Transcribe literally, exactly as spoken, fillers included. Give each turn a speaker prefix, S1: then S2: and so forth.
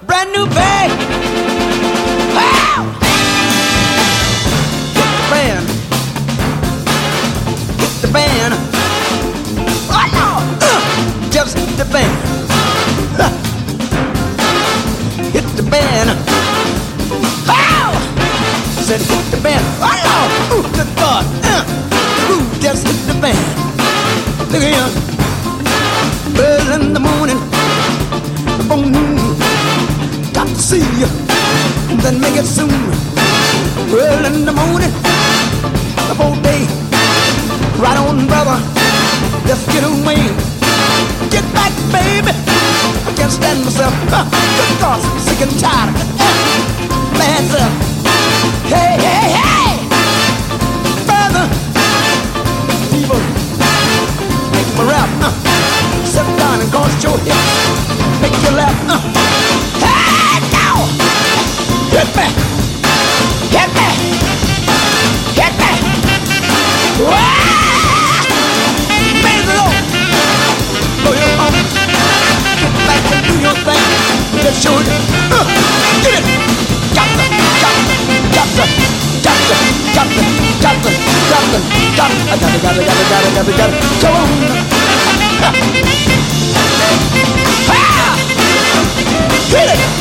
S1: brand new bag. Wow! Hit the band. Hit the band. Oh no! Uh, just hit the band. Huh. Hit the band. Wow! Said hit the band. Oh no! Ooh, good God! Uh, ooh, just hit the band. Look here. Early in the morning, before noon, got to see you, then make it soon. Early in the morning, before day, right on, brother, just get away. Get back, baby, I can't stand myself. Uh, good God, I'm sick and tired. Uh, man's up. Hey, hey, hey, brother, people, make me rap. Uh, Sit down and cross your hips, make you laugh. Uh. Hey, now, hit me, hit me, hit me. Wow! Raise it up, blow your phone, get back and do your thing. Let's show it. Uh. Get it. Got to, got to, got to, got to, got to, got to, got to, got to. I got it, got it, got it, got it, got it, got it.